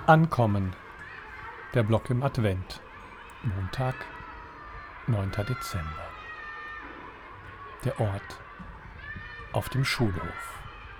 Ankommen. Der Block im Advent. Montag, 9. Dezember. Der Ort auf dem Schulhof.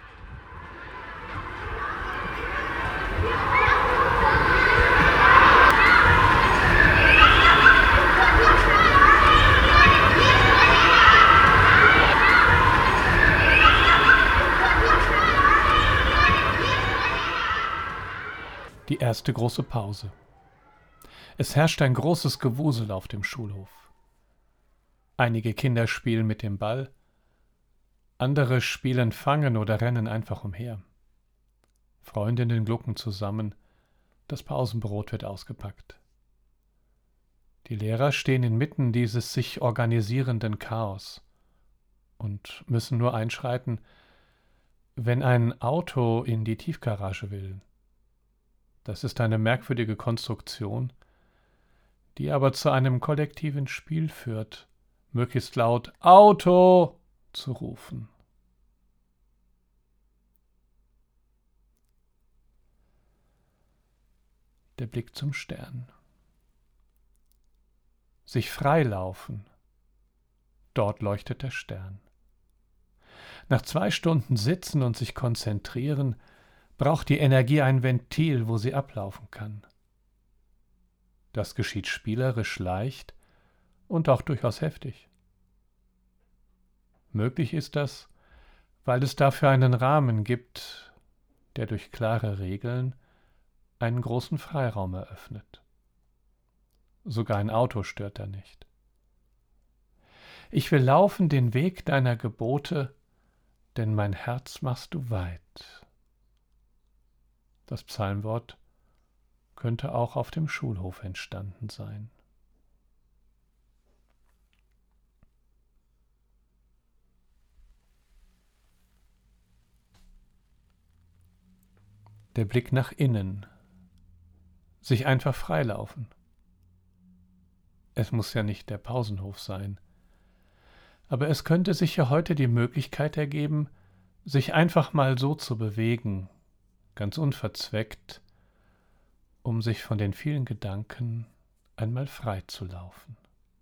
Die erste große Pause. Es herrscht ein großes Gewusel auf dem Schulhof. Einige Kinder spielen mit dem Ball, andere spielen Fangen oder rennen einfach umher. Freundinnen glucken zusammen, das Pausenbrot wird ausgepackt. Die Lehrer stehen inmitten dieses sich organisierenden Chaos und müssen nur einschreiten, wenn ein Auto in die Tiefgarage will. Das ist eine merkwürdige Konstruktion, die aber zu einem kollektiven Spiel führt, möglichst laut »Auto« zu rufen. Der Blick zum Stern. Sich freilaufen. Dort leuchtet der Stern. Nach 2 Stunden Sitzen und sich konzentrieren, braucht die Energie ein Ventil, wo sie ablaufen kann. Das geschieht spielerisch leicht und auch durchaus heftig. Möglich ist das, weil es dafür einen Rahmen gibt, der durch klare Regeln einen großen Freiraum eröffnet. Sogar ein Auto stört da nicht. Ich will laufen den Weg deiner Gebote, denn mein Herz machst du weit. Das Psalmwort könnte auch auf dem Schulhof entstanden sein. Der Blick nach innen. Sich einfach freilaufen. Es muss ja nicht der Pausenhof sein. Aber es könnte sich ja heute die Möglichkeit ergeben, sich einfach mal so zu bewegen, ganz unverzweckt, um sich von den vielen Gedanken einmal frei zu laufen.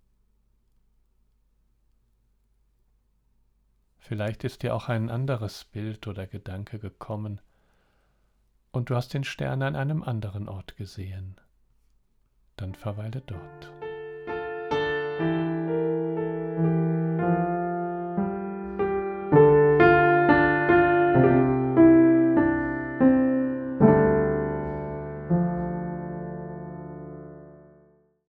Vielleicht ist dir auch ein anderes Bild oder Gedanke gekommen und du hast den Stern an einem anderen Ort gesehen. Dann verweile dort.